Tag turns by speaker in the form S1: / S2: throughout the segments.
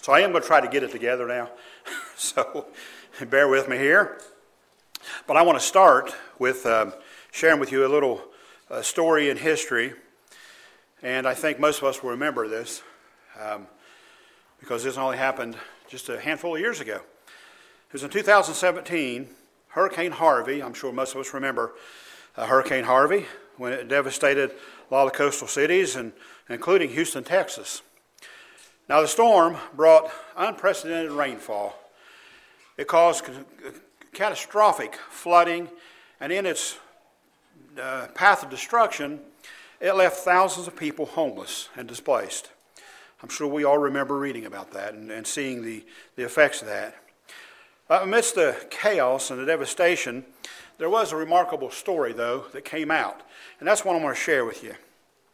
S1: So I am going to try to get it together now. So bear with me here. But I want to start with sharing with you a little story in history. And I think most of us will remember this because this only happened just a handful of years ago. It was in 2017, Hurricane Harvey. I'm sure most of us remember Hurricane Harvey when it devastated a lot of the coastal cities, and including Houston, Texas. Now, the storm brought unprecedented rainfall. It caused catastrophic flooding, and in its path of destruction, it left thousands of people homeless and displaced. I'm sure we all remember reading about that and seeing the effects of that. Amidst the chaos and the devastation, there was a remarkable story, though, that came out, and that's what I want to share with you.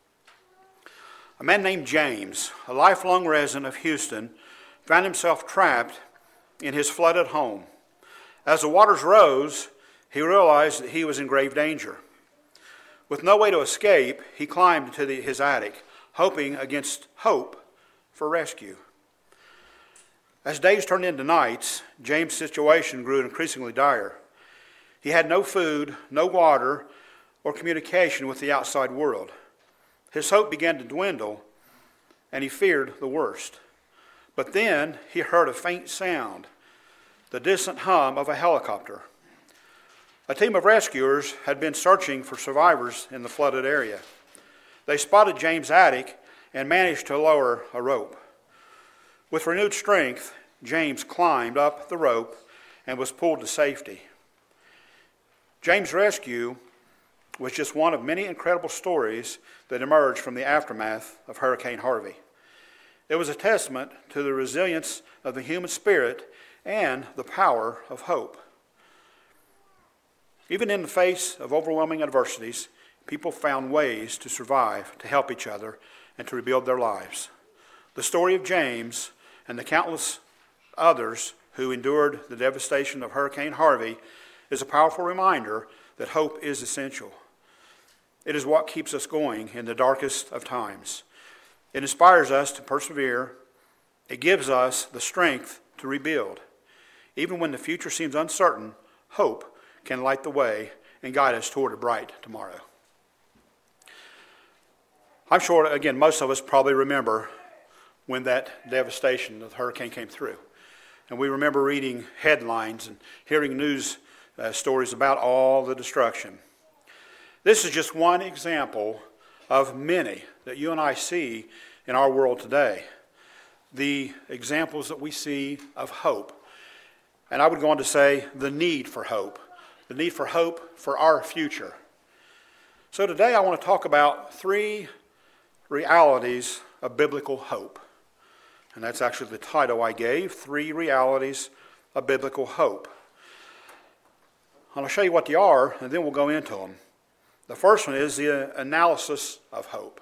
S1: A man named James, a lifelong resident of Houston, found himself trapped in his flooded home. As the waters rose, he realized that he was in grave danger. With no way to escape, he climbed to his attic, hoping against hope for rescue. As days turned into nights, James' situation grew increasingly dire. He had no food, no water, or communication with the outside world. His hope began to dwindle, and he feared the worst. But then he heard a faint sound, the distant hum of a helicopter. A team of rescuers had been searching for survivors in the flooded area. They spotted James' attic and managed to lower a rope. With renewed strength, James climbed up the rope and was pulled to safety. James' rescue was just one of many incredible stories that emerged from the aftermath of Hurricane Harvey. It was a testament to the resilience of the human spirit and the power of hope. Even in the face of overwhelming adversities, people found ways to survive, to help each other, and to rebuild their lives. The story of James and the countless others who endured the devastation of Hurricane Harvey is a powerful reminder that hope is essential. It is what keeps us going in the darkest of times. It inspires us to persevere. It gives us the strength to rebuild. Even when the future seems uncertain, hope can light the way and guide us toward a bright tomorrow. I'm sure, again, most of us probably remember when that devastation of the hurricane came through. And we remember reading headlines and hearing news stories about all the destruction. This is just one example of many that you and I see in our world today. The examples that we see of hope. And I would go on to say the need for hope. The need for hope for our future. So today I want to talk about 3 realities of biblical hope. And that's actually the title I gave, 3 realities of biblical hope. I'll show you what they are, and then we'll go into them. The first one is the analysis of hope.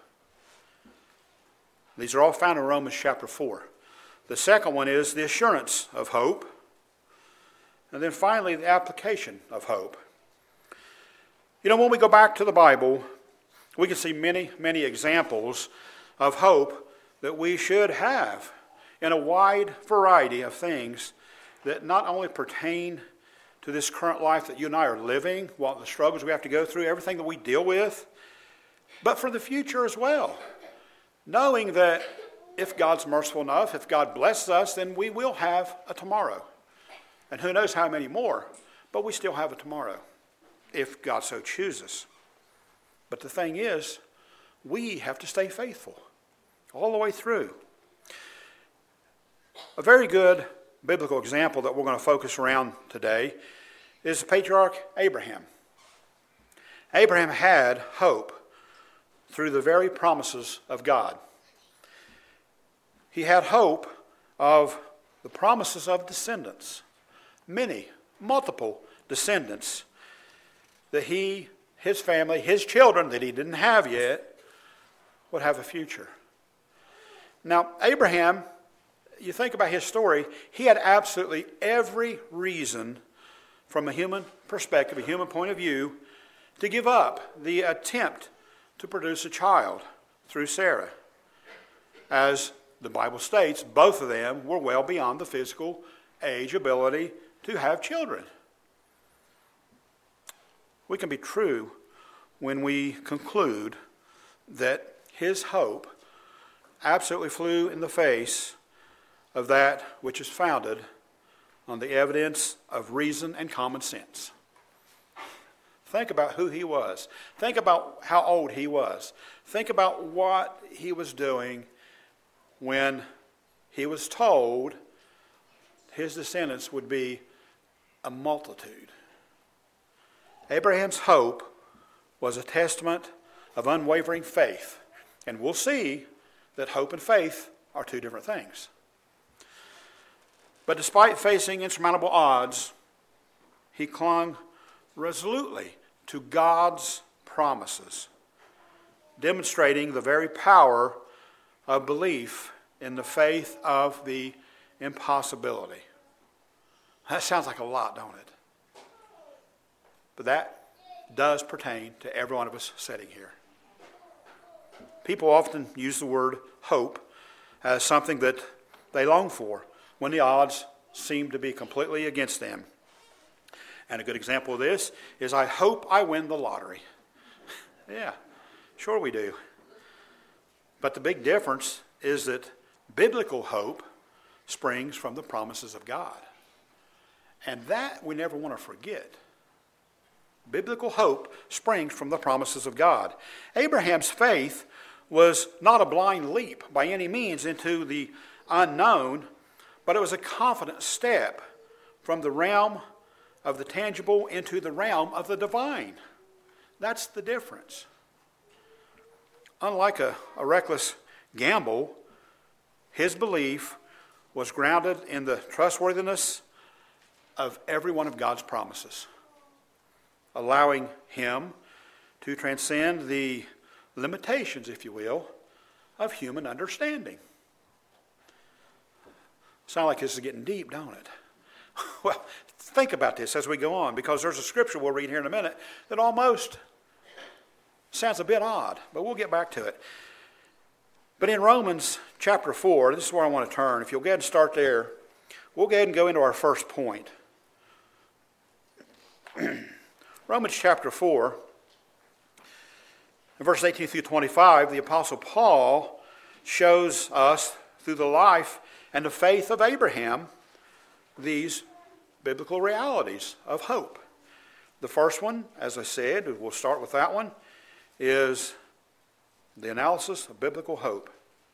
S1: These are all found in Romans chapter 4. The second one is the assurance of hope. And then finally, the application of hope. You know, when we go back to the Bible, we can see many, many examples of hope that we should have in a wide variety of things that not only pertain to this current life that you and I are living, what the struggles we have to go through, everything that we deal with, but for the future as well. Knowing that if God's merciful enough, if God blesses us, then we will have a tomorrow. And who knows how many more, but we still have a tomorrow, if God so chooses. But the thing is, we have to stay faithful all the way through. A very good biblical example that we're going to focus around today is the patriarch Abraham. Abraham had hope through the very promises of God. He had hope of the promises of descendants, many, multiple descendants, that he, his family, his children that he didn't have yet, would have a future. Now, Abraham, you think about his story, he had absolutely every reason from a human perspective, a human point of view, to give up the attempt to produce a child through Sarah, as the Bible states both of them were well beyond the physical age ability to have children. We can be true when we conclude that his hope absolutely flew in the face of that which is founded on the evidence of reason and common sense. Think about who he was. Think about how old he was. Think about what he was doing when he was told his descendants would be a multitude. Abraham's hope was a testament of unwavering faith. And we'll see that hope and faith are two different things. But despite facing insurmountable odds, he clung resolutely to God's promises, demonstrating the very power of belief in the faith of the impossibility. That sounds like a lot, don't it? But that does pertain to every one of us sitting here. People often use the word hope as something that they long for when the odds seem to be completely against them. And a good example of this is, I hope I win the lottery. Yeah, sure we do. But the big difference is that biblical hope springs from the promises of God. And that we never want to forget. Biblical hope springs from the promises of God. Abraham's faith was not a blind leap by any means into the unknown, but it was a confident step from the realm of the tangible into the realm of the divine. That's the difference. Unlike a reckless gamble, his belief was grounded in the trustworthiness of every one of God's promises, allowing him to transcend the limitations, if you will, of human understanding. Sound like this is getting deep, don't it? Well, think about this as we go on, because there's a scripture we'll read here in a minute that almost sounds a bit odd, but we'll get back to it. But in Romans chapter 4, this is where I want to turn. If you'll go ahead and start there, we'll go ahead and go into our first point. Romans chapter 4, in verses 18 through 25, the Apostle Paul shows us through the life and the faith of Abraham these biblical realities of hope. The first one, as I said, we'll start with that one, is the analysis of biblical hope.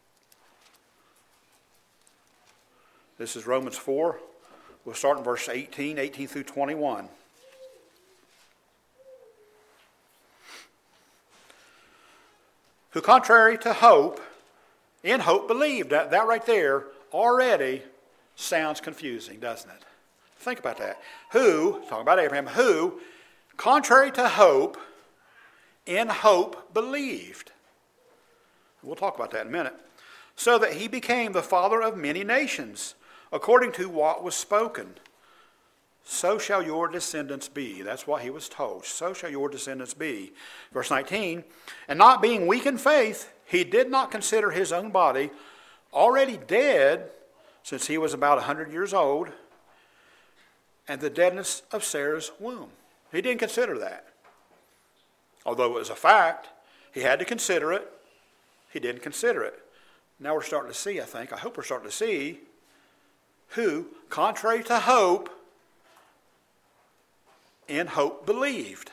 S1: This is Romans 4. We'll start in verse 18 through 21. Who contrary to hope, in hope believed. That right there already sounds confusing, doesn't it? Think about that. Who, talking about Abraham, who, contrary to hope, in hope believed. We'll talk about that in a minute. So that he became the father of many nations, according to what was spoken. So shall your descendants be. That's what he was told. So shall your descendants be. Verse 19, and not being weak in faith, he did not consider his own body already dead, since he was about 100 years old, and the deadness of Sarah's womb. He didn't consider that. Although it was a fact, he had to consider it. He didn't consider it. Now we're starting to see, I hope we're starting to see, who, contrary to hope, in hope believed.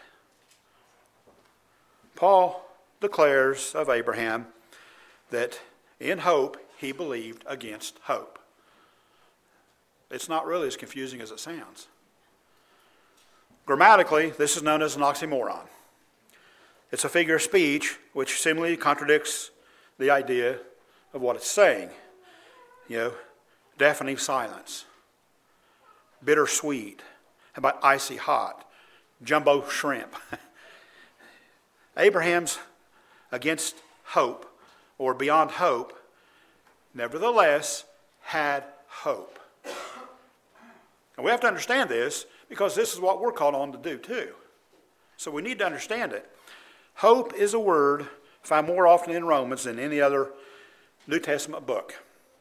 S1: Paul declares of Abraham that in hope he believed against hope. It's not really as confusing as it sounds. Grammatically, this is known as an oxymoron. It's a figure of speech which seemingly contradicts the idea of what it's saying. Deafening silence, bittersweet. How about icy hot? Jumbo shrimp. Abraham's against hope, or beyond hope, nevertheless had hope. And we have to understand this, because this is what we're called on to do too. So we need to understand it. Hope is a word found more often in Romans than any other New Testament book.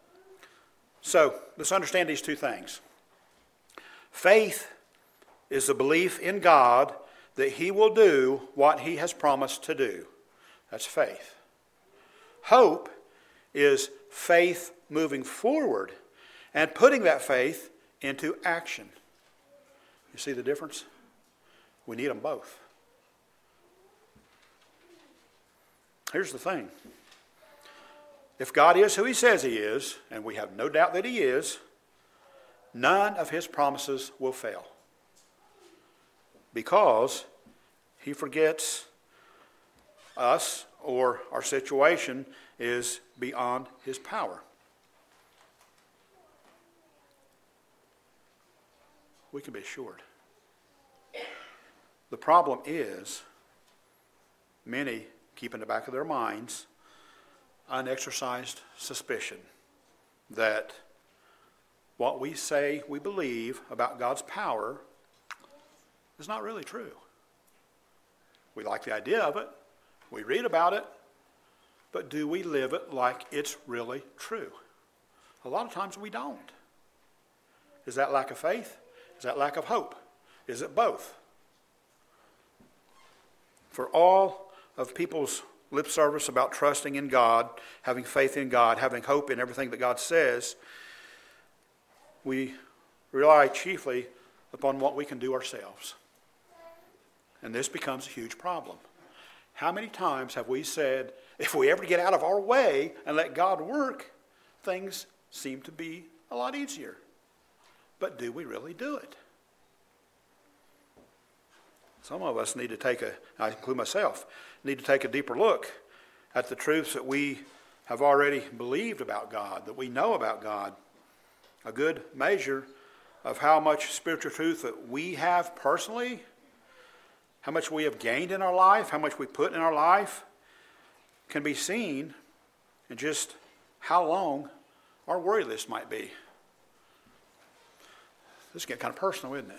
S1: So let's understand these two things. Faith is the belief in God that He will do what He has promised to do. That's faith. Hope is faith moving forward and putting that faith into action. You see the difference? We need them both. Here's the thing. If God is who He says He is, and we have no doubt that He is, none of His promises will fail. Because He forgets us or our situation is beyond His power. We can be assured. The problem is many keep in the back of their minds unexercised suspicion that what we say we believe about God's power is not really true. We like the idea of it. We read about it. But do we live it like it's really true? A lot of times we don't. Is that lack of faith? Is that lack of hope? Is it both? For all of people's lip service about trusting in God, having faith in God, having hope in everything that God says, we rely chiefly upon what we can do ourselves. And this becomes a huge problem. How many times have we said, if we ever get out of our way and let God work, things seem to be a lot easier. But do we really do it? Some of us need to take I include myself, need to take a deeper look at the truths that we have already believed about God, that we know about God. A good measure of how much spiritual truth that we have personally, how much we have gained in our life, how much we put in our life, can be seen in just how long our worry list might be. This is getting kind of personal, isn't it?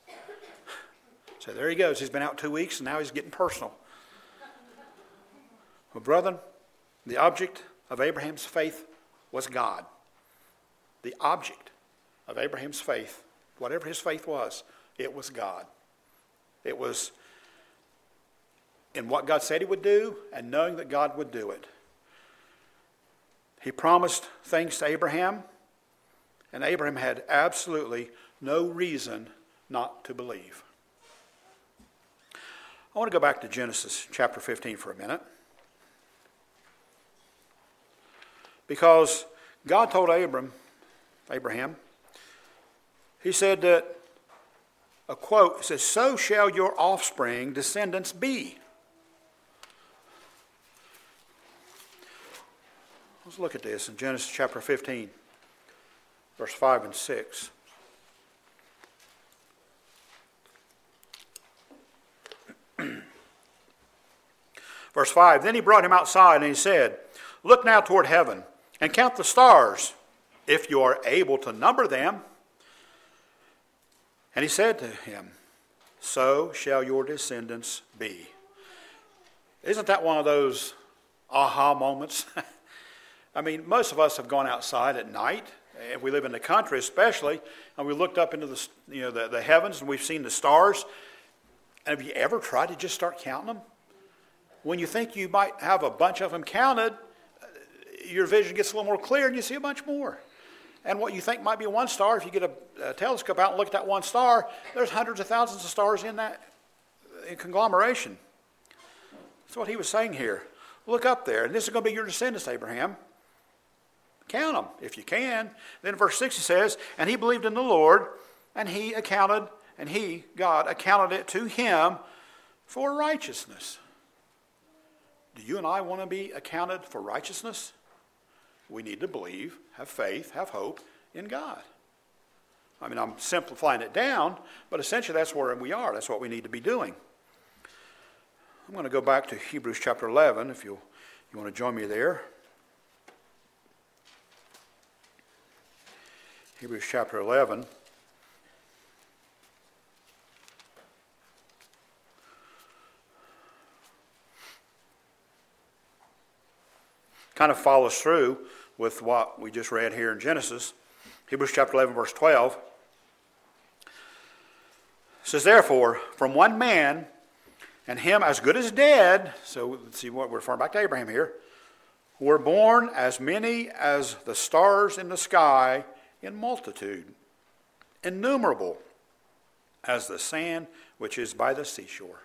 S1: So there he goes. He's been out 2 weeks, and now he's getting personal. Well, brethren, the object of Abraham's faith was God. The object of Abraham's faith, whatever his faith was, it was God. It was in what God said He would do and knowing that God would do it. He promised things to Abraham, and Abraham had absolutely no reason not to believe. I want to go back to Genesis chapter 15 for a minute. Because God told Abraham, He said that, a quote, it says, "So shall your offspring, descendants, be." Let's look at this in Genesis chapter 15, verse 5 and 6. Verse 5, "Then he brought him outside and he said, 'Look now toward heaven and count the stars, if you are able to number them.' And he said to him, 'So shall your descendants be.'" Isn't that one of those aha moments? I mean, most of us have gone outside at night, if we live in the country especially, and we looked up into the heavens and we've seen the stars. And have you ever tried to just start counting them? When you think you might have a bunch of them counted, your vision gets a little more clear and you see a bunch more. And what you think might be one star, if you get a telescope out and look at that one star, there's hundreds of thousands of stars in that conglomeration. That's what he was saying here. Look up there, and this is going to be your descendants, Abraham. Count them if you can. Then verse 6 he says, "And he believed in the Lord, and God accounted it to him for righteousness." Do you and I want to be accounted for righteousness? We need to believe, have faith, have hope in God. I mean, I'm simplifying it down, but essentially that's where we are. That's what we need to be doing. I'm going to go back to Hebrews chapter 11, if you want to join me there. Hebrews chapter 11. Kind of follows through with what we just read here in Genesis. Hebrews chapter 11, verse 12. It says, therefore, from one man, and him as good as dead, so let's see what we're referring back to Abraham here, were born as many as the stars in the sky in multitude, innumerable as the sand which is by the seashore.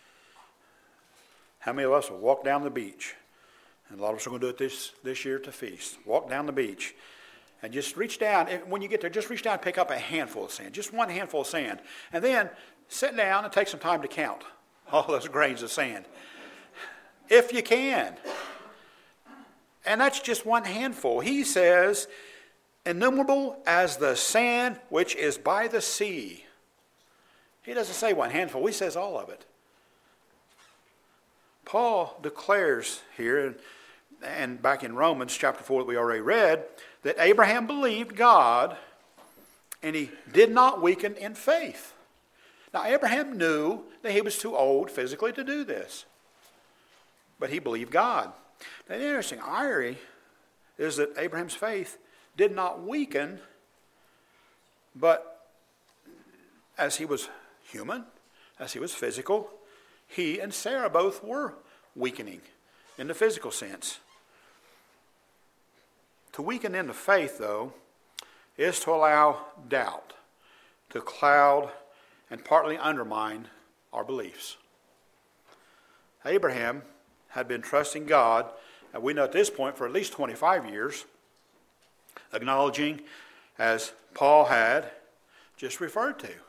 S1: How many of us will walk down the beach? And a lot of us are going to do it this year to feast. Walk down the beach and just reach down. When you get there, just reach down and pick up a handful of sand, just one handful of sand. And then sit down and take some time to count all those grains of sand, if you can. And that's just one handful. He says, innumerable as the sand which is by the sea. He doesn't say one handful. He says all of it. Paul declares here, and back in Romans chapter 4 that we already read, that Abraham believed God and he did not weaken in faith. Now, Abraham knew that he was too old physically to do this, but he believed God. Now, the interesting irony is that Abraham's faith did not weaken, but as he was human, as he was physical, he and Sarah both were weakening in the physical sense. To weaken in the faith, though, is to allow doubt to cloud and partly undermine our beliefs. Abraham had been trusting God, and we know at this point, for at least 25 years, acknowledging, as Paul had just referred to.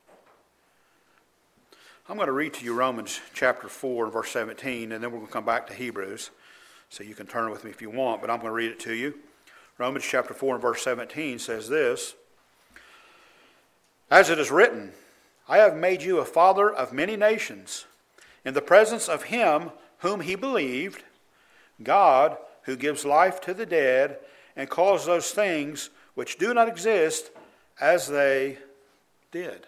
S1: I'm going to read to you Romans chapter 4 and verse 17, and then we're going to come back to Hebrews, so you can turn with me if you want, but I'm going to read it to you. Romans chapter 4 and verse 17 says this, as it is written, I have made you a father of many nations, in the presence of him whom he believed, God, who gives life to the dead, and calls those things which do not exist as they did.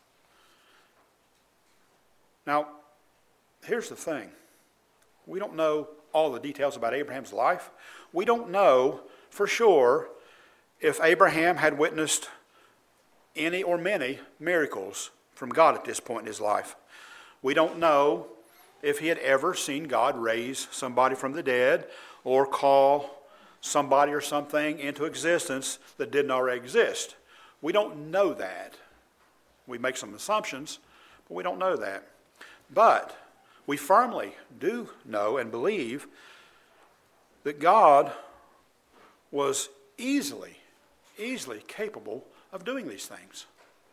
S1: Now, here's the thing. We don't know all the details about Abraham's life. We don't know for sure if Abraham had witnessed any or many miracles from God at this point in his life. We don't know if he had ever seen God raise somebody from the dead or call somebody or something into existence that didn't already exist. We don't know that. We make some assumptions, but we don't know that. But we firmly do know and believe that God was easily capable of doing these things.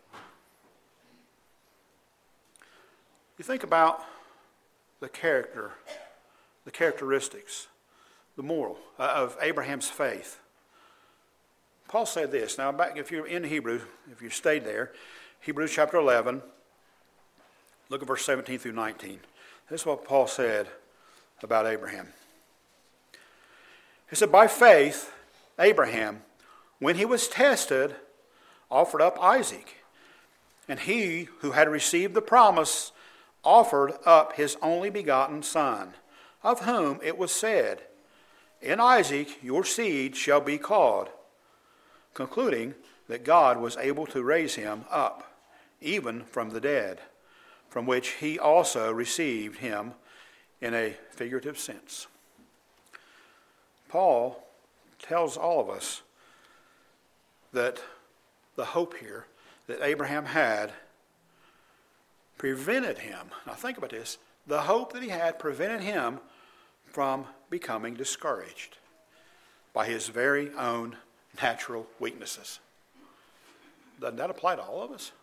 S1: You think about the characteristics, the moral of Abraham's faith. Paul said this. Now, back if you're in Hebrew, if you stayed there, Hebrews chapter 11, look at verse 17 through 19. This is what Paul said about Abraham. He said, by faith, Abraham, when he was tested, offered up Isaac. And he who had received the promise offered up his only begotten son, of whom it was said, in Isaac your seed shall be called, concluding that God was able to raise him up, even from the dead, from which he also received him in a figurative sense. Paul tells all of us that the hope here that Abraham had prevented him. Now think about this. The hope that he had prevented him from becoming discouraged by his very own natural weaknesses. Doesn't that apply to all of us?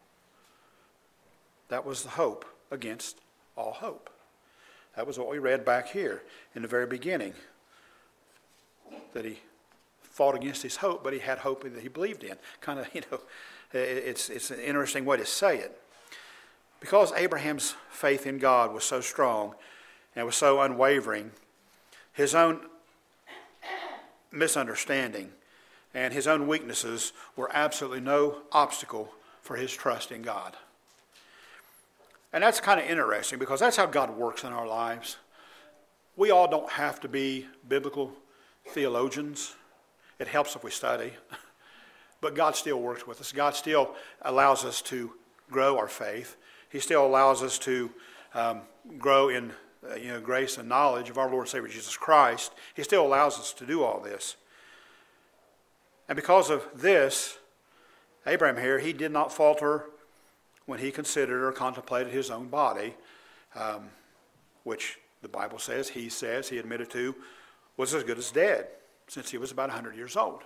S1: That was the hope against all hope. That was what we read back here in the very beginning. That he fought against his hope, but he had hope that he believed in. Kind of, it's an interesting way to say it. Because Abraham's faith in God was so strong and was so unwavering, his own misunderstanding and his own weaknesses were absolutely no obstacle for his trust in God. And that's kind of interesting because that's how God works in our lives. We all don't have to be biblical theologians. It helps if we study. But God still works with us. God still allows us to grow our faith. He still allows us to grow in grace and knowledge of our Lord and Savior Jesus Christ. He still allows us to do all this. And because of this, Abraham here, he did not falter when he considered or contemplated his own body, which the Bible says, he admitted to, was as good as dead, since he was about 100 years old.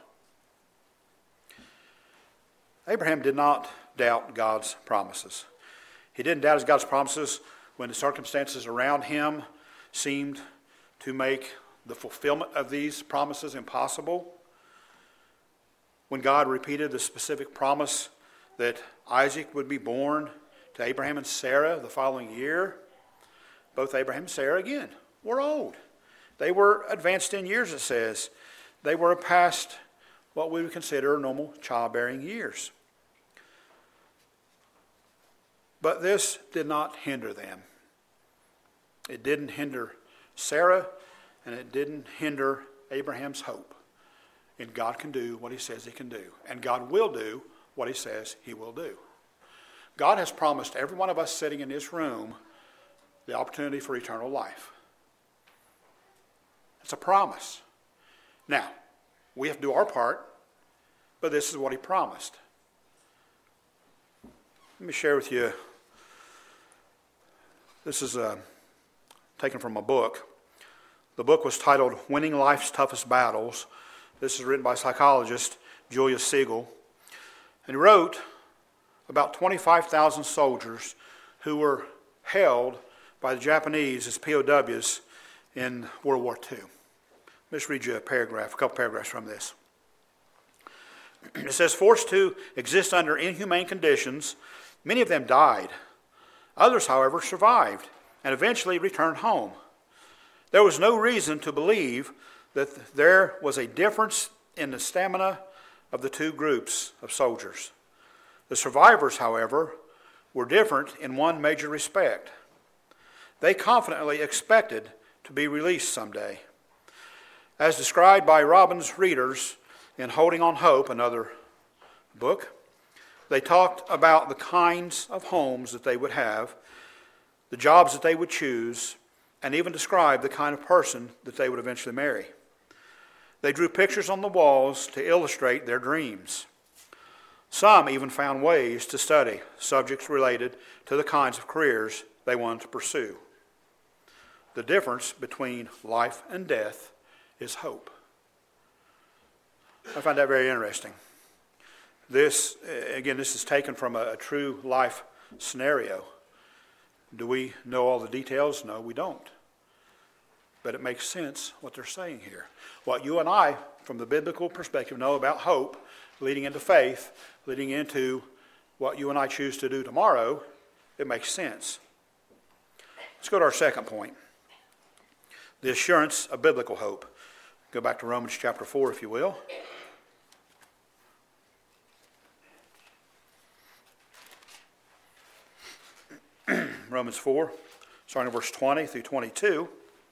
S1: Abraham did not doubt God's promises. He didn't doubt God's promises when the circumstances around him seemed to make the fulfillment of these promises impossible. When God repeated the specific promise that Isaac would be born to Abraham and Sarah the following year, both Abraham and Sarah, again, were old. They were advanced in years, it says. They were past what we would consider normal childbearing years. But this did not hinder them. It didn't hinder Sarah, and it didn't hinder Abraham's hope. And God can do what he says he can do. And God will do what he says he will do. God has promised every one of us sitting in this room the opportunity for eternal life. It's a promise. Now, we have to do our part, but this is what he promised. Let me share with you. This is taken from a book. The book was titled Winning Life's Toughest Battles. This is written by psychologist Julius Siegel. And he wrote about 25,000 soldiers who were held by the Japanese as POWs in World War II. Let me just read you a couple paragraphs from this. It says, forced to exist under inhumane conditions, many of them died. Others, however, survived and eventually returned home. There was no reason to believe that there was a difference in the stamina of the two groups of soldiers. The survivors, however, were different in one major respect. They confidently expected to be released someday. As described by Robbins' readers in Holding on Hope, another book, they talked about the kinds of homes that they would have, the jobs that they would choose, and even described the kind of person that they would eventually marry. They drew pictures on the walls to illustrate their dreams. Some even found ways to study subjects related to the kinds of careers they wanted to pursue. The difference between life and death is hope. I find that very interesting. This is taken from a true life scenario. Do we know all the details? No, we don't. But it makes sense what they're saying here. What you and I, from the biblical perspective, know about hope, leading into faith, leading into what you and I choose to do tomorrow, it makes sense. Let's go to our second point. The assurance of biblical hope. Go back to Romans chapter 4, if you will. Romans 4, starting in verse 20 through 22.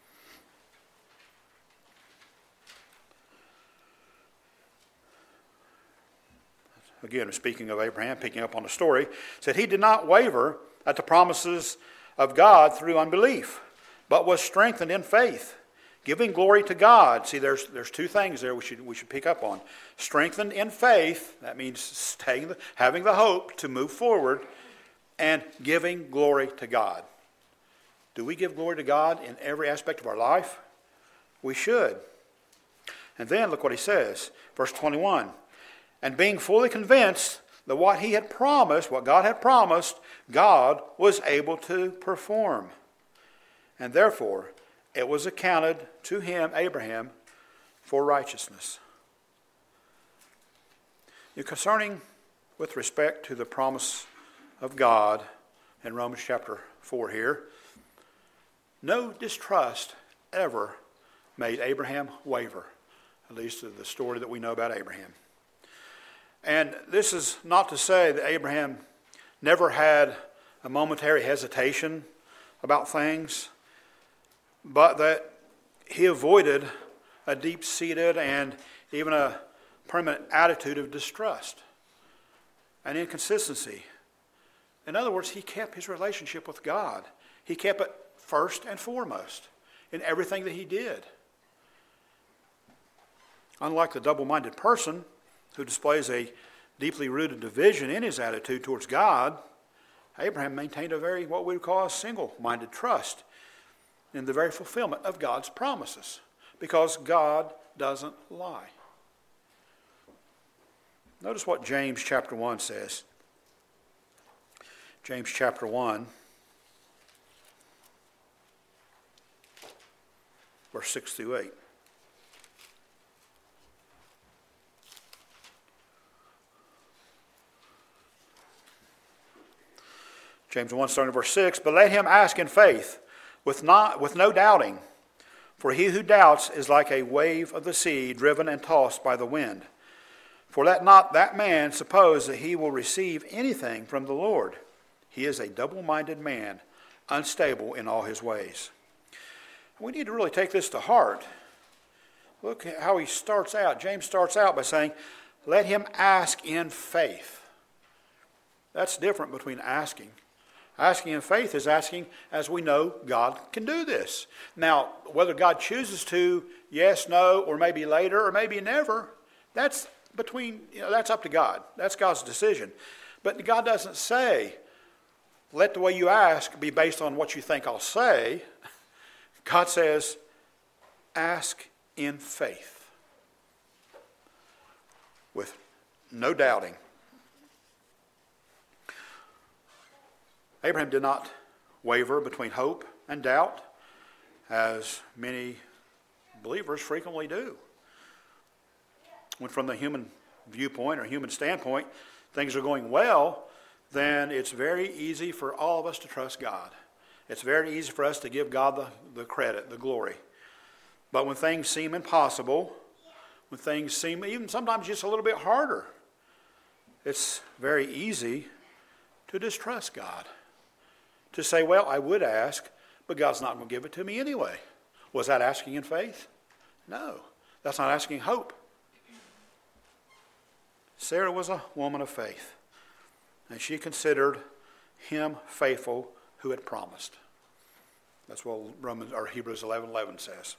S1: Again, speaking of Abraham, picking up on the story, said he did not waver at the promises of God through unbelief, but was strengthened in faith, giving glory to God. See, there's two things there we should pick up on. Strengthened in faith, that means having the hope to move forward, and giving glory to God. Do we give glory to God in every aspect of our life? We should. And then look what he says, verse 21. And being fully convinced that what God had promised, God was able to perform. And therefore, it was accounted to him, Abraham, for righteousness. Concerning with respect to the promise of God in Romans chapter 4 here, no distrust ever made Abraham waver, at least the story that we know about Abraham. And this is not to say that Abraham never had a momentary hesitation about things, but that he avoided a deep-seated and even a permanent attitude of distrust and inconsistency. In other words, he kept his relationship with God. He kept it first and foremost in everything that he did. Unlike the double-minded person who displays a deeply rooted division in his attitude towards God, Abraham maintained a very, what we would call a single-minded trust in the very fulfillment of God's promises, because God doesn't lie. Notice what James chapter 1 says. James chapter 1, verse 6 through 8. James 1, starting at verse 6, "But let him ask in faith, with no doubting. For he who doubts is like a wave of the sea, driven and tossed by the wind. For let not that man suppose that he will receive anything from the Lord. He is a double-minded man, unstable in all his ways." We need to really take this to heart. Look at how he starts out. James starts out by saying, let him ask in faith. That's different between asking. Asking in faith is asking as we know God can do this. Now, whether God chooses to, yes, no, or maybe later, or maybe never, that's that's up to God. That's God's decision. But God doesn't say, let the way you ask be based on what you think I'll say. God says, ask in faith, with no doubting. Abraham did not waver between hope and doubt, as many believers frequently do. When from the human viewpoint or human standpoint, things are going well, then it's very easy for all of us to trust God. It's very easy for us to give God the credit, the glory. But when things seem impossible, when things seem even sometimes just a little bit harder, it's very easy to distrust God. To say, well, I would ask, but God's not going to give it to me anyway. Was that asking in faith? No, that's not asking hope. Sarah was a woman of faith, and she considered him faithful who had promised. That's what Hebrews 11:11 says.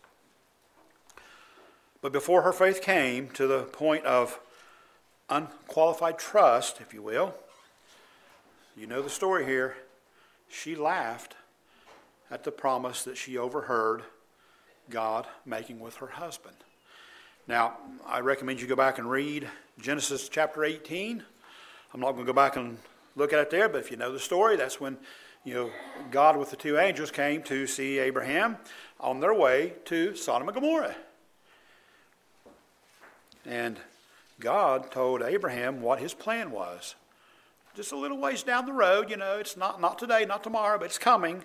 S1: But before her faith came to the point of unqualified trust, if you will, you know the story here. She laughed at the promise that she overheard God making with her husband. Now, I recommend you go back and read Genesis chapter 18. I'm not going to go back and look at it there, but if you know the story, that's when God with the two angels came to see Abraham on their way to Sodom and Gomorrah. And God told Abraham what his plan was. Just a little ways down the road, it's not today, not tomorrow, but it's coming.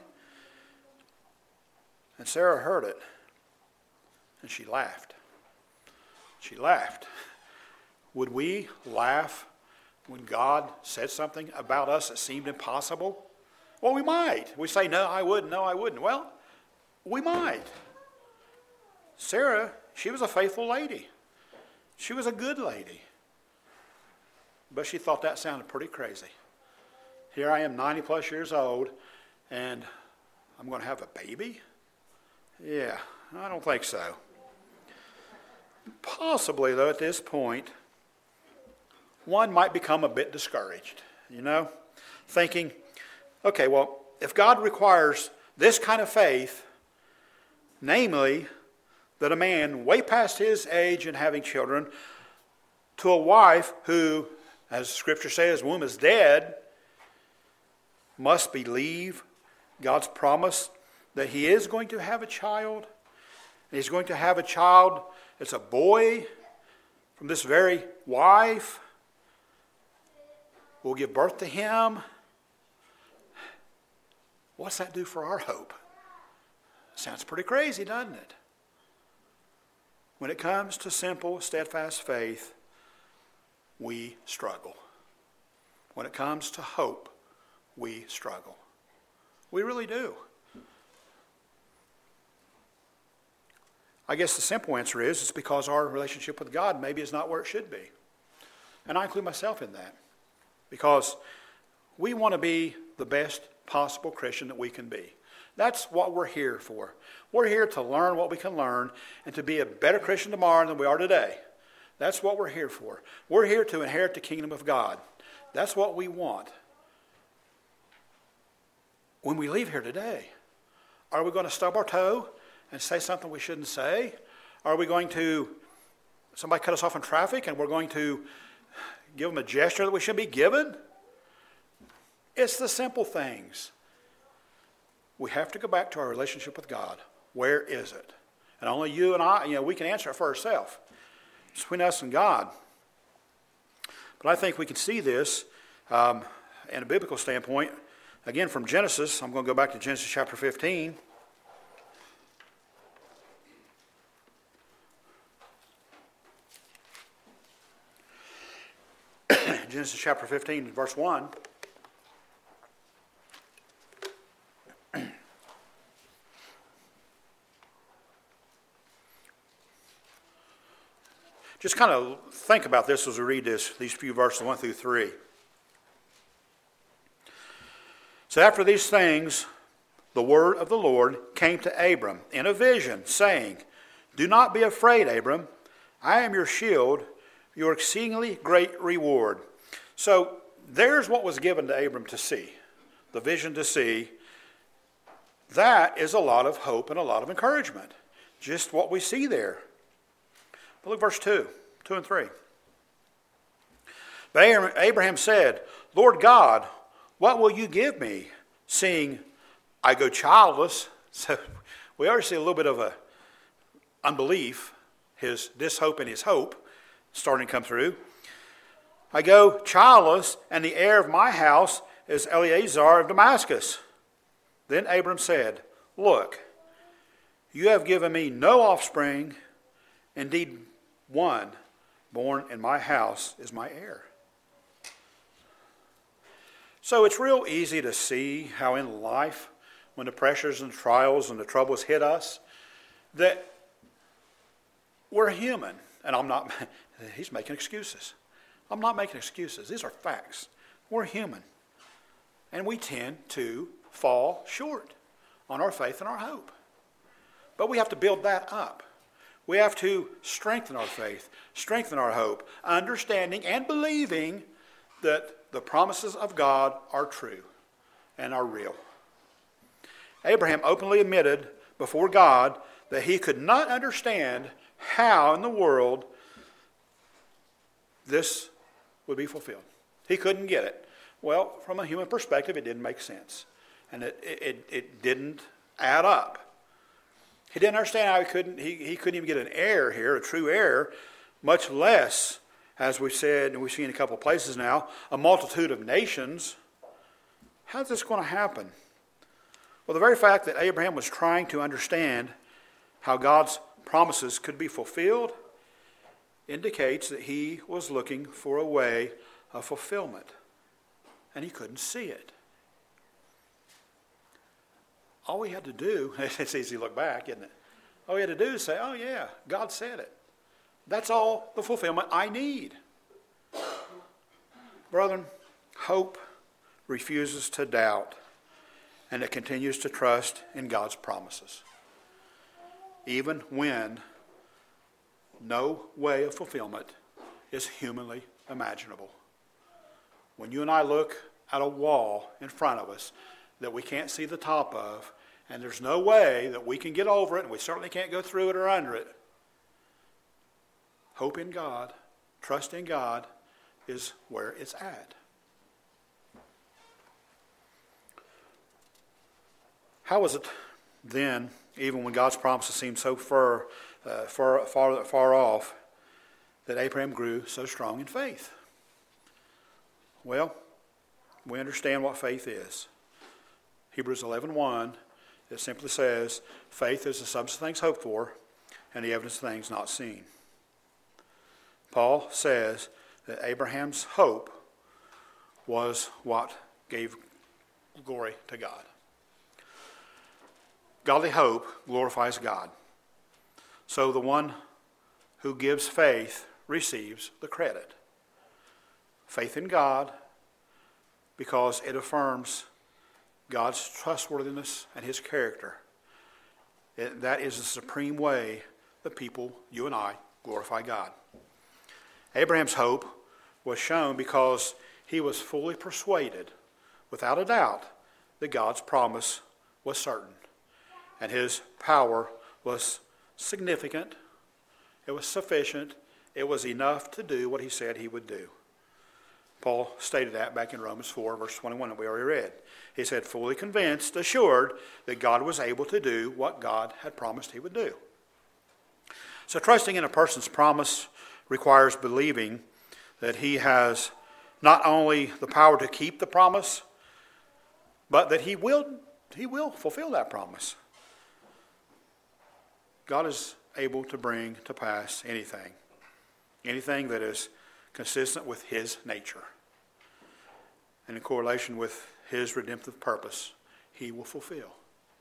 S1: And Sarah heard it, and she laughed. She laughed. Would we laugh when God said something about us that seemed impossible? Well, we might. We say, no, I wouldn't, no, I wouldn't. Well, we might. Sarah, she was a faithful lady. She was a good lady. But she thought that sounded pretty crazy. Here I am, 90 plus years old, and I'm going to have a baby? Yeah, I don't think so. Possibly, though, at this point, one might become a bit discouraged, thinking, okay, well, if God requires this kind of faith, namely, that a man way past his age and having children, to a wife who, as Scripture says, womb is dead, must believe God's promise that he is going to have a child. And he's going to have a child that's a boy from this very wife. Will give birth to him. What's that do for our hope? Sounds pretty crazy, doesn't it? When it comes to simple, steadfast faith, we struggle. When it comes to hope, we struggle. We really do. I guess the simple answer is it's because our relationship with God maybe is not where it should be. And I include myself in that. Because we want to be the best possible Christian that we can be. That's what we're here for. We're here to learn what we can learn and to be a better Christian tomorrow than we are today. That's what we're here for. We're here to inherit the kingdom of God. That's what we want. When we leave here today, are we going to stub our toe and say something we shouldn't say? Are we going to, somebody cut us off in traffic and we're going to give them a gesture that we shouldn't be given? It's the simple things. We have to go back to our relationship with God. Where is it? And only you and I, we can answer it for ourselves. It's between us and God. But I think we can see this in a biblical standpoint. Again, from Genesis, I'm going to go back to Genesis chapter 15. Genesis chapter 15, verse 1. Just kind of think about this as we read these few verses 1 through 3. So after these things, the word of the Lord came to Abram in a vision, saying, "Do not be afraid, Abram. I am your shield, your exceedingly great reward." So there's what was given to Abram to see, the vision to see. That is a lot of hope and a lot of encouragement. Just what we see there. But look, verse 2 and 3. But Abraham said, "Lord God, what will you give me, seeing I go childless?" So we already see a little bit of a unbelief, his dishope and his hope starting to come through. "I go childless, and the heir of my house is Eliezer of Damascus." Then Abram said, "Look, you have given me no offspring. Indeed, one born in my house is my heir." So it's real easy to see how in life, when the pressures and trials and the troubles hit us, that we're human. And he's making excuses. I'm not making excuses. These are facts. We're human. And we tend to fall short on our faith and our hope. But we have to build that up. We have to strengthen our faith, strengthen our hope, understanding and believing that the promises of God are true and are real. Abraham openly admitted before God that he could not understand how in the world this would be fulfilled. He couldn't get it. Well, from a human perspective, it didn't make sense. And it didn't add up. He didn't understand how he couldn't even get an heir here, a true heir, much less, as we said, and we've seen a couple of places now, a multitude of nations. How's this going to happen? Well, the very fact that Abraham was trying to understand how God's promises could be fulfilled indicates that he was looking for a way of fulfillment, and he couldn't see it. All we had to do, it's easy to look back, isn't it? All we had to do is say, "Oh yeah, God said it. That's all the fulfillment I need." Brethren, hope refuses to doubt, and it continues to trust in God's promises, even when no way of fulfillment is humanly imaginable. When you and I look at a wall in front of us that we can't see the top of, and there's no way that we can get over it, and we certainly can't go through it or under it, hope in God, trust in God is where it's at. How was it then, even when God's promises seemed so far off, that Abraham grew so strong in faith? Well, we understand what faith is. Hebrews 11:1, it simply says, "Faith is the substance of things hoped for, and the evidence of things not seen." Paul says that Abraham's hope was what gave glory to God. Godly hope glorifies God. So the one who gives faith receives the credit. Faith in God, because it affirms God's trustworthiness and his character. That is the supreme way the people, you and I, glorify God. Abraham's hope was shown because he was fully persuaded, without a doubt, that God's promise was certain. And his power was significant. It was sufficient. It was enough to do what he said he would do. Paul stated that back in Romans 4, verse 21 that we already read. He said, fully convinced, assured that God was able to do what God had promised he would do. So trusting in a person's promise requires believing that he has not only the power to keep the promise, but that he will fulfill that promise. God is able to bring to pass anything that is consistent with his nature. And in correlation with his redemptive purpose, he will fulfill.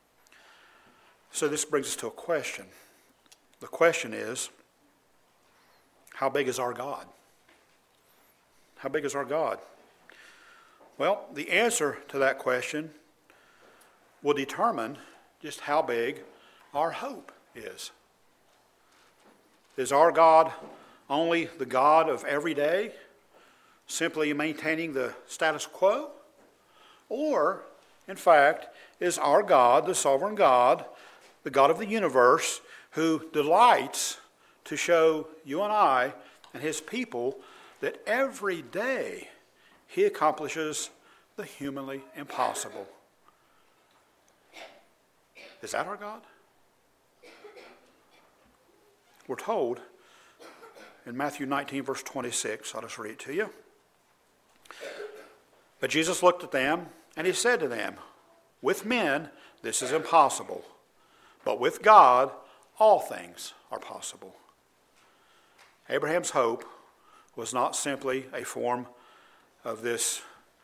S1: So this brings us to a question. The question is, how big is our God? How big is our God? Well, the answer to that question will determine just how big our hope is. Is our God only the God of every day, simply maintaining the status quo? Or, in fact, is our God, the sovereign God, the God of the universe, who delights to show you and I and his people that every day he accomplishes the humanly impossible? Is that our God? We're told in Matthew 19, verse 26, I'll just read it to you. But Jesus looked at them, and he said to them, with men this is impossible, but with God all things are possible. Abraham's hope was not simply a form of this,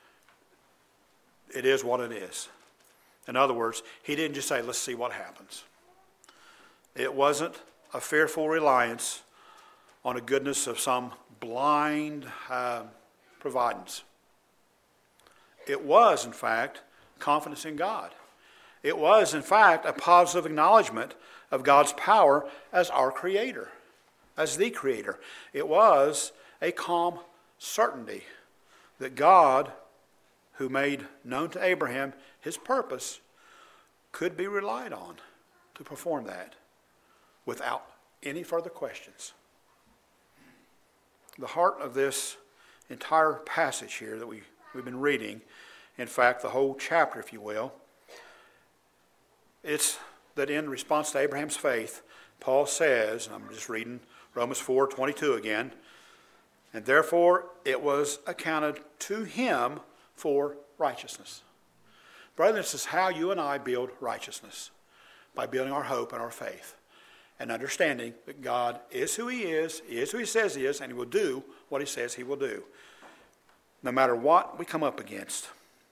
S1: it is what it is. In other words, he didn't just say, let's see what happens. It wasn't a fearful reliance on the goodness of some blind providence. It was, in fact, confidence in God. It was, in fact, a positive acknowledgement of God's power as our Creator, as the Creator. It was a calm certainty that God, who made known to Abraham his purpose, could be relied on to perform that without any further questions. The heart of this entire passage here that we've been reading, in fact, the whole chapter, if you will, it's that in response to Abraham's faith, Paul says, and I'm just reading Romans 4:22 again, and therefore it was accounted to him for righteousness. Brethren, this is how you and I build righteousness, by building our hope and our faith, and understanding that God is who he is who he says he is, and he will do what he says he will do, no matter what we come up against.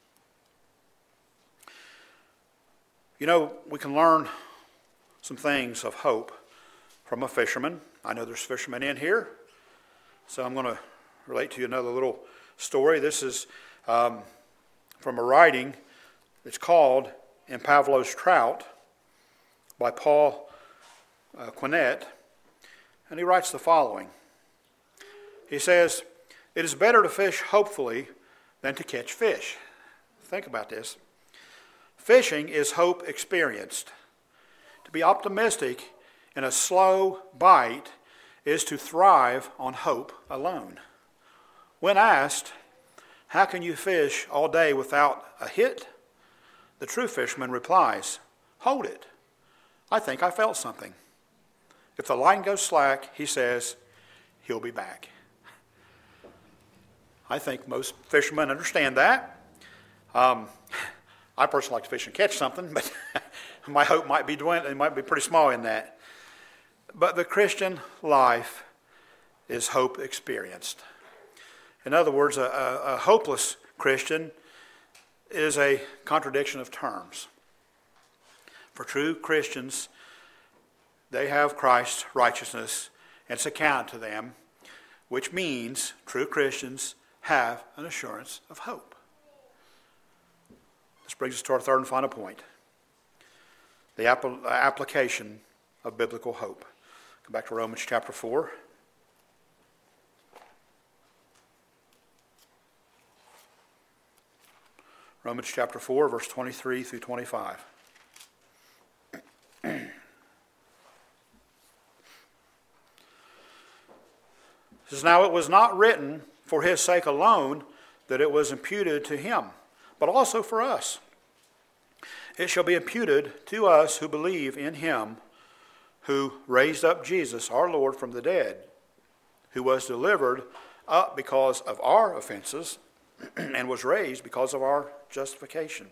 S1: You know, we can learn some things of hope from a fisherman. I know there's fishermen in here, so I'm going to relate to you another little story. This is from a writing that's called In Pavlov's Trout by Paul Quinet, and he writes the following. He says, it is better to fish hopefully than to catch fish. Think about this. Fishing is hope experienced. To be optimistic in a slow bite is to thrive on hope alone. When asked, how can you fish all day without a hit? The true fisherman replies, hold it. I think I felt something. If the line goes slack, he says, he'll be back. I think most fishermen understand that. I personally like to fish and catch something, but my hope might be dwindling. It might be pretty small in that. But the Christian life is hope experienced. In other words, a hopeless Christian is a contradiction of terms. For true Christians, they have Christ's righteousness, and it's accounted to them, which means true Christians have an assurance of hope. This brings us to our third and final point, the application of biblical hope. Go back to Romans chapter 4. Romans chapter 4, verse 23 through 25. It says, "Now it was not written for his sake alone that it was imputed to him, but also for us. It shall be imputed to us who believe in him who raised up Jesus our Lord from the dead, who was delivered up because of our offenses and was raised because of our justification."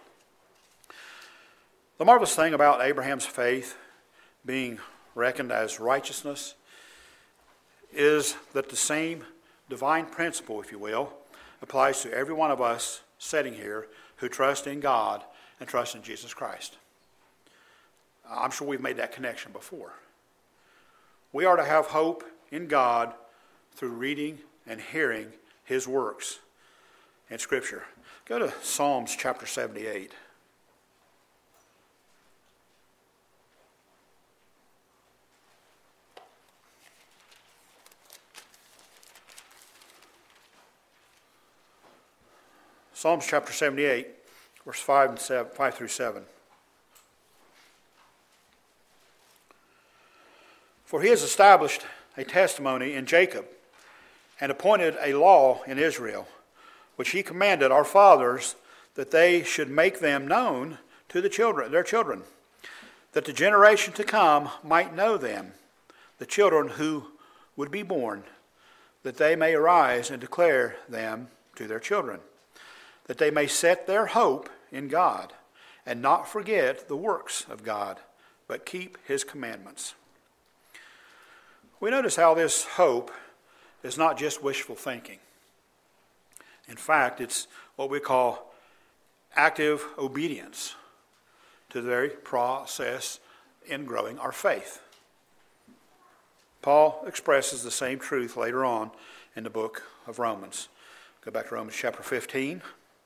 S1: The marvelous thing about Abraham's faith being reckoned as righteousness is that the same divine principle, if you will, applies to every one of us sitting here who trust in God and trust in Jesus Christ. I'm sure we've made that connection before. We are to have hope in God through reading and hearing his works in Scripture. Go to Psalms chapter 78. Psalms chapter 78, verse 5 through 7. "For he has established a testimony in Jacob, and appointed a law in Israel, which he commanded our fathers, that they should make them known to their children, that the generation to come might know them, the children who would be born, that they may arise and declare them to their children, that they may set their hope in God, and not forget the works of God, but keep his commandments." We notice how this hope is not just wishful thinking. In fact, it's what we call active obedience to the very process in growing our faith. Paul expresses the same truth later on in the book of Romans. Go back to Romans chapter 15.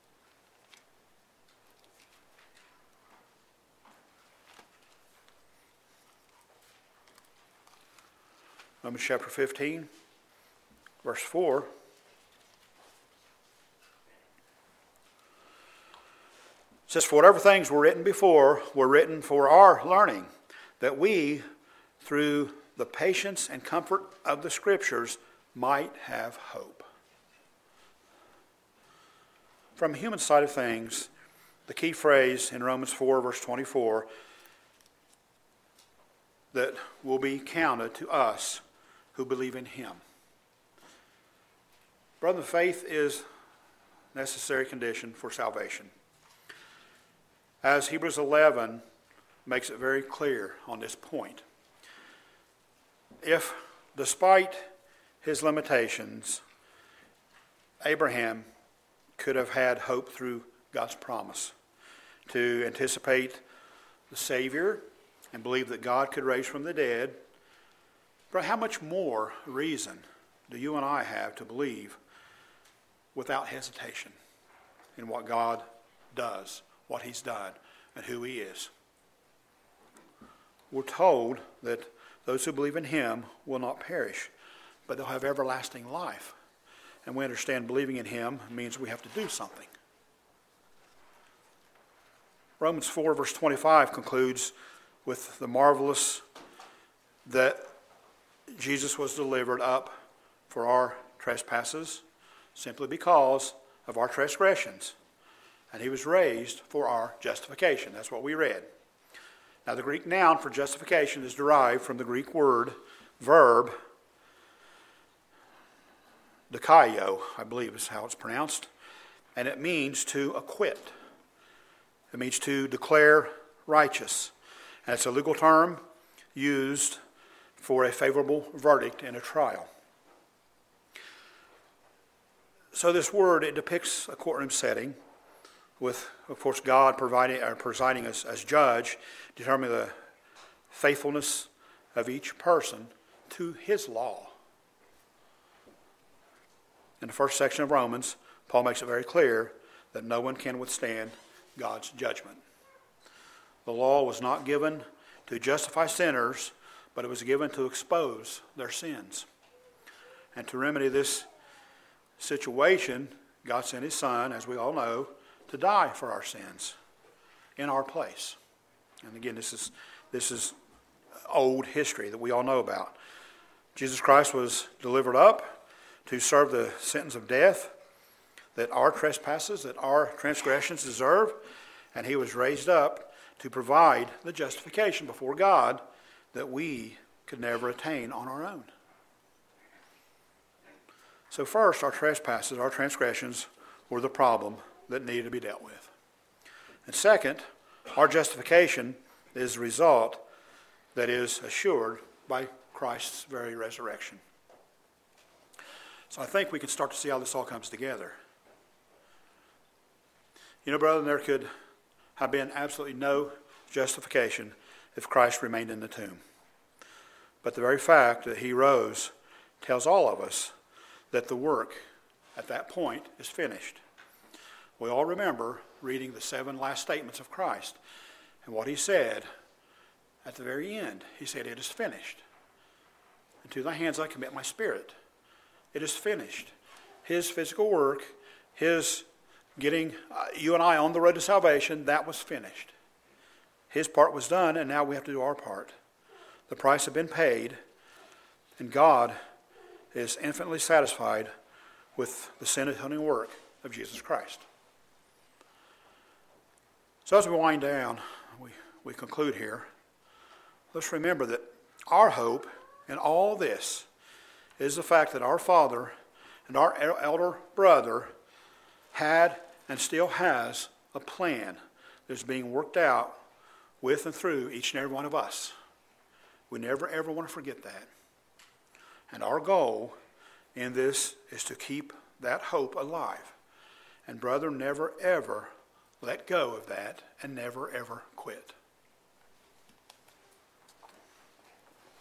S1: Romans chapter 15, verse 4. It says, "For whatever things were written before were written for our learning, that we, through the patience and comfort of the Scriptures, might have hope." From the human side of things, the key phrase in Romans 4, verse 24, that will be counted to us who believe in him. Brother, faith is a necessary condition for salvation. As Hebrews 11 makes it very clear on this point. If, despite his limitations, Abraham could have had hope through God's promise to anticipate the Savior and believe that God could raise from the dead, but how much more reason do you and I have to believe without hesitation in what God does, what he's done, and who he is? We're told that those who believe in him will not perish, but they'll have everlasting life. And we understand believing in him means we have to do something. Romans 4, verse 25 concludes with the marvelous that Jesus was delivered up for our trespasses simply because of our transgressions. And he was raised for our justification. That's what we read. Now the Greek noun for justification is derived from the Greek verb, dikaio, I believe is how it's pronounced. And it means to acquit. It means to declare righteous. And it's a legal term used for a favorable verdict in a trial. So this word, it depicts a courtroom setting with, of course, God presiding as judge, determining the faithfulness of each person to his law. In the first section of Romans, Paul makes it very clear that no one can withstand God's judgment. The law was not given to justify sinners, but it was given to expose their sins. And to remedy this situation, God sent his Son, as we all know, to die for our sins in our place. And again, this is old history that we all know about. Jesus Christ was delivered up to serve the sentence of death that our trespasses, that our transgressions deserve, and he was raised up to provide the justification before God that we could never attain on our own. So first, our trespasses, our transgressions were the problem that needed to be dealt with. And second, our justification is the result that is assured by Christ's very resurrection. So I think we can start to see how this all comes together. You know, brethren, there could have been absolutely no justification if Christ remained in the tomb. But the very fact that he rose tells all of us that the work at that point is finished. We all remember reading the 7 last statements of Christ. And what he said at the very end, he said, "It is finished. Into thy hands I commit my spirit." It is finished. His physical work, his getting you and I on the road to salvation, that was finished. His part was done, and now we have to do our part. The price had been paid, and God is infinitely satisfied with the sin atoning work of Jesus Christ. So as we wind down, we conclude here. Let's remember that our hope in all this is the fact that our Father and our elder brother had and still has a plan that's being worked out with and through each and every one of us. We never ever want to forget that. And our goal in this is to keep that hope alive. And brother, never ever let go of that and never ever quit.